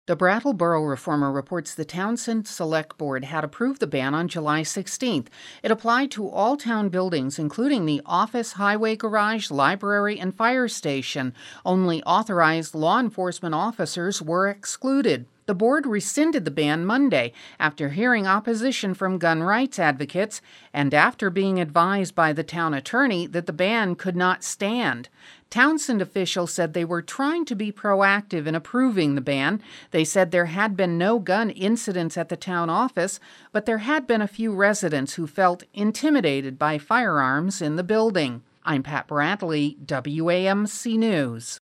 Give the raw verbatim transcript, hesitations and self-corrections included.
The Brattleboro Reformer reports the Townsend Select Board had approved the ban on July sixteenth. It applied to all town buildings, including the office, highway garage, library, and fire station. Only authorized law enforcement officers were excluded. The board rescinded the ban Monday after hearing opposition from gun rights advocates and after being advised by the town attorney that the ban could not stand. Townsend officials said they were trying to be proactive in approving the ban. They said there had been no gun incidents at the town office, but there had been a few residents who felt intimidated by firearms in the building. I'm Pat Bradley, W A M C News.